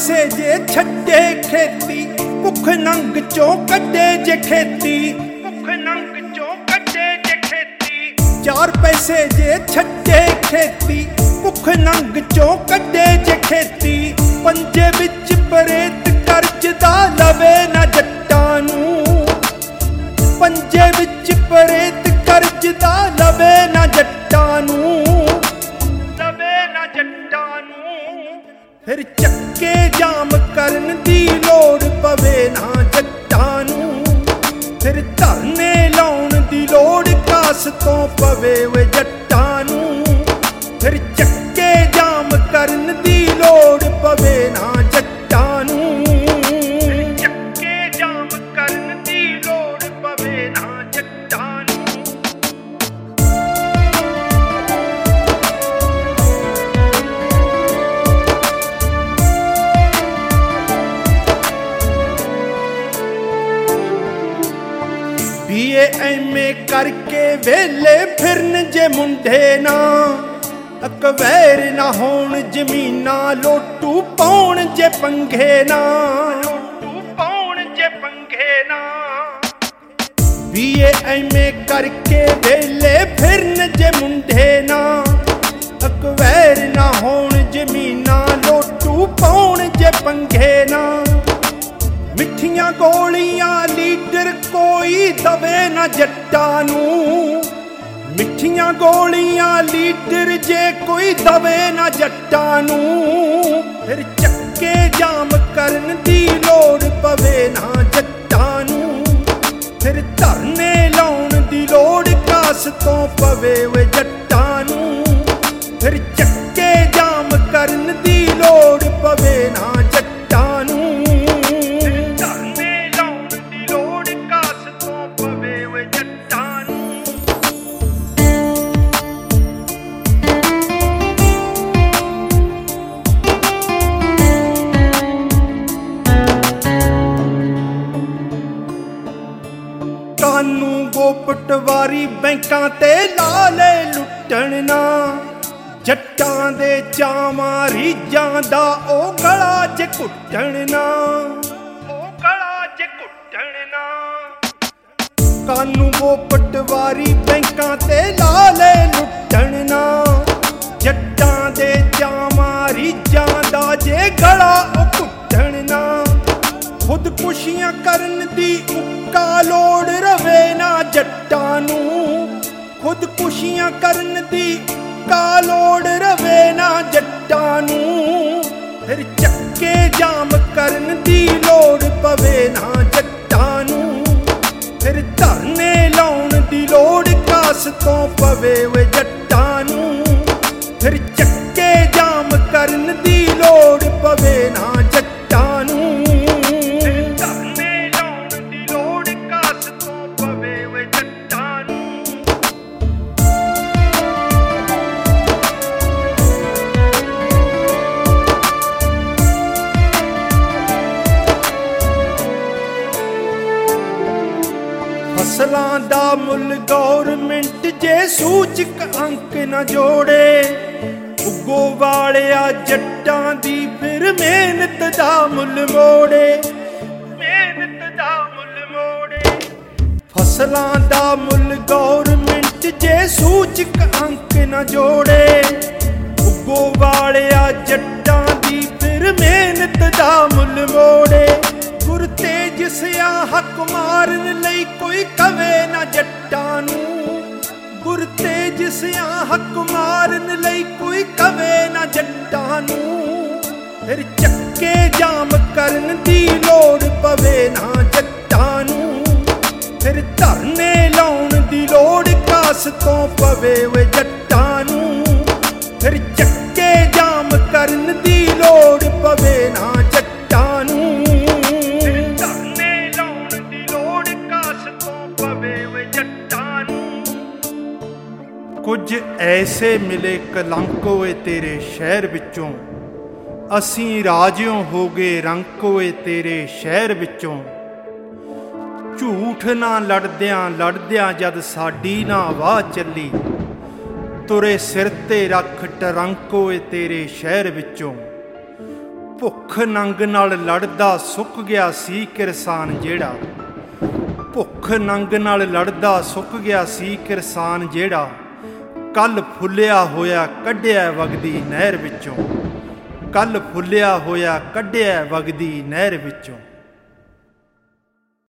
ਪੈਸੇ ਜੇ ਛੱਡੇ ਖੇਤੀ, ਭੁੱਖ ਨੰਗ ਚੋਂ ਕੱਢੇ ਜੇ ਖੇਤੀ, ਭੁੱਖ ਨੰਗ ਚੋਂ ਕੱਢੇ ਜੇ ਖੇਤੀ। ਚਾਰ ਪੈਸੇ ਜੇ ਛੱਡੇ ਖੇਤੀ, ਭੁੱਖ ਨੰਗ ਚੋਂ ਕੱਢੇ ਜੇ ਖੇਤੀ। ਪੰਜੇ ਵਿੱਚ ਪ੍ਰੇਤ ਕਰਜ਼ ਦਾ ਲਵੇ ਨਾ ਜੱਟਾਂ ਨੂੰ, ਪੰਜੇ ਵਿੱਚ ਪ੍ਰੇਤ ਕਰਜ਼ ਦਾ ਲਵੇ ਨਾ ਜੱਟਾਂ ਨੂੰ, ਲਵੇ ਨਾ ਜੱਟਾਂ ਨੂੰ। ਫਿਰ ਚੱਕੇ ਜਾਮ ਕਰਨ ਦੀ ਲੋੜ ਪਵੇ ਨਾ ਜੱਟਾਂ ਨੂੰ, ਫਿਰ ਧਰਨੇ ਲਾਉਣ ਦੀ ਲੋੜ ਕਾਸ ਤੋਂ ਪਵੇ ਵੇ ਜੱਟਾਂ ਨੂੰ। ਫਿਰ ਚੱਕੇ ਜਾਮ ਕਰਨ ਦੀ ਲੋੜ ਪਵੇ ਨਾ ਜੱਟਾਂ ਨੂੰ, ਚੱਕੇ ਜਾਮ ਕਰਨ ਦੀ ਲੋੜ ਪਵੇ ਨਾ ਜੱਟਾਂ ਨੂੰ। BA MA ਕਰਕੇ ਵੇਲੇ ਫਿਰਨ ਜੇ ਮੁੰਡੇ ਨਾ, ਅਕਵੈਰ ਨਾ ਹੋਣ ਜ਼ਮੀਨਾਂ ਲੋਟੂ ਪਾਉਣ ਜੇ ਪੰਗੇ ਨਾ, ਲੋਟੂ ਪਾਉਣ ਜੇ ਪੰਗੇ ਨਾ। BA MA ਕਰਕੇ ਵੇਲੇ ਫਿਰਨ ਜੇ ਮੁੰਡੇ ਨਾ, ਅਕਵੈਰ ਨਾ ਹੋਣ ਜ਼ਮੀਨਾਂ ਲੋਟੂ ਪਾਉਣ ਜੇ ਪੰਗੇ ਨਾ। ਮਿੱਠੀਆਂ ਗੋਲੀਆਂ ਲੀਡਰ ਕੋਈ ਦਵੇ ਨਾ ਜੱਟਾਂ ਨੂੰ, ਮਿੱਠੀਆਂ ਗੋਲੀਆਂ ਲੀਡਰ ਜੇ ਕੋਈ ਦਵੇ ਨਾ ਜੱਟਾਂ ਨੂੰ। ਫਿਰ ਚੱਕੇ ਜਾਮ ਕਰਨ ਦੀ ਲੋੜ ਪਵੇ ਨਾ ਜੱਟਾਂ ਨੂੰ, ਫਿਰ ਧਰਨੇ ਲਾਉਣ ਦੀ ਲੋੜ ਕਾਸ ਤੋਂ ਪਵੇ ਵੇ ਜੱਟਾਂ ਨੂੰ। ਫਿਰ ਚੱਕੇ ਜਾਮ ਕਰਨ ਦੀ ਲੋੜ ਪਵੇ ਨਾ ਜੱਟਾਂ ਨੂੰ, ਕਾਨੂੰ ਗੋ ਪਟਵਾਰੀ ਬੈਂਕਾਂ ਤੇ ਲਾਲੇ ਲੁੱਟਣ ਨਾ, ਜੱਟਾਂ ਦੇ ਚਾਵਾਂ ਰੀਝਾਂ ਦਾ ਉਹ ਗਲਾ ਚ ਘੁੱਟਣ ਨਾ, ਉਹ ਗਲਾ ਚ ਘੁੱਟਣ ਨਾ। ਕਾਨੂੰ ਗੋ ਪਟਵਾਰੀ ਬੈਂਕਾਂ ਤੇ ਲਾਲੇ ਲੁੱਟਣ ਨਾ, ਜੱਟਾਂ ਦੇ ਚਾਵਾਂ ਰੀਝਾਂ ਦਾ ਜੇ ਗਲਾ ਉਹ ਘੁੱਟਣ ਨਾ। ਖੁਦਕੁਸ਼ੀਆਂ ਕਰਨ ਦੀ ਉੱਕਾ ਲੋੜ ਰਵੇ ਨਾ ਜੱਟਾਂ ਨੂੰ, ਖੁਦਕੁਸ਼ੀਆਂ ਕਰਨ ਦੀ ਉੱਕਾ ਲੋੜ ਰਵੇ ਨਾ ਜੱਟਾਂ ਨੂੰ। ਫਿਰ ਚੱਕੇ ਜਾਮ ਕਰਨ ਦੀ ਲੋੜ ਪਵੇ ਨਾ ਜੱਟਾਂ ਨੂੰ, ਫਿਰ ਧਰਨੇ ਲਾਉਣ ਦੀ ਲੋੜ ਕਾਸ ਤੋਂ ਪਵੇ ਵੇ ਜੱਟਾਂ ਨੂੰ। ਫਿਰ ਚੱਕੇ ਜਾਮ ਕਰਨ ਦੀ ਲੋੜ ਪਵੇ ਨਾ ਜੱਟਾਂ ਨੂੰ, ਫਸਲਾਂ ਦਾ ਮੁੱਲ ਗੌਰਮਿੰਟ ਜੇ ਸੂਚਕ ਅੰਕ ਨਾ ਜੋੜੇ, ਉੱਗੋ ਵਾਲਿਆ ਜੱਟਾਂ ਦੀ ਫਿਰ ਮਿਹਨਤ ਦਾ ਮੁੱਲ ਮੋੜੇ, ਮਿਹਨਤ ਦਾ ਮੁੱਲ ਮੋੜੇ। ਫਸਲਾਂ ਦਾ ਮੁੱਲ ਗੌਰਮਿੰਟ ਜੇ ਸੂਚਕ ਅੰਕ ਨਾ ਜੋੜੇ, ਉੱਗੋ ਵਾਲਿਆ ਜੱਟਾਂ ਦੀ ਫਿਰ ਮਿਹਨਤ ਦਾ ਮੁੱਲ ਮੋੜੇ। ਗੁਰ ਤੇਜ ਸਿਆ ਹੱਕ ਮਾਰਨ ਲਈ ਕੋਈ ਕਵੇ ਨਾ ਜੱਟਾਂ ਨੂੰ, ਗੁਰ ਤੇਜ ਸਿਆ ਹੱਕ ਮਾਰਨ ਲਈ ਕੋਈ ਕਵੇ ਨਾ ਜੱਟਾਂ ਨੂੰ। ਫਿਰ ਚੱਕੇ ਜਾਮ ਕਰਨ ਦੀ ਲੋੜ ਪਵੇ ਨਾ ਜੱਟਾਂ ਨੂੰ, ਫਿਰ ਧਰਨੇ ਲਾਉਣ ਦੀ ਲੋੜ ਕਾਸ ਤੋਂ ਪਵੇ ਵੇ ਜੱਟਾਂ ਨੂੰ। ਫਿਰ ਚੱਕੇ ਜਾਮ ਕਰਨ ਦੀ ਲੋੜ ਪਵੇ ਨਾ ਜੱਟਾਂ ਨੂੰ, ਕੁਝ ਐਸੇ ਮਿਲੇ ਕਲੰਕ ਓਏ ਤੇਰੇ ਸ਼ਹਿਰ ਵਿੱਚੋਂ, ਅਸੀਂ ਰਾਜਿਓਂ ਹੋ ਗਏ ਰੰਕ ਓਏ ਤੇਰੇ ਸ਼ਹਿਰ ਵਿੱਚੋਂ। ਝੂਠ ਨਾ ਲੜਦਿਆਂ ਲੜਦਿਆਂ ਜਦ ਸਾਡੀ ਨਾ ਵਾਹ ਚੱਲੀ, ਤੁਰੇ ਸਿਰ ਤੇ ਰੱਖ ਟਰੰਕ ਓਏ ਤੇਰੇ ਸ਼ਹਿਰ ਵਿੱਚੋਂ। ਭੁੱਖ ਨੰਗ ਨਾਲ ਲੜਦਾ ਸੁੱਕ ਗਿਆ ਸੀ ਕਿਰਸਾਨ ਜਿਹੜਾ, ਭੁੱਖ ਨੰਗ ਨਾਲ ਲੜਦਾ ਸੁੱਕ ਗਿਆ ਸੀ ਕਿਰਸਾਨ ਜਿਹੜਾ, ਕੱਲ ਫੁੱਲਿਆ ਹੋਇਆ ਕੱਢਿਆ ਵਗਦੀ ਨਹਿਰ ਵਿੱਚੋਂ, ਕੱਲ ਫੁੱਲਿਆ ਹੋਇਆ ਕੱਢਿਆ ਵਗਦੀ ਨਹਿਰ ਵਿੱਚੋਂ।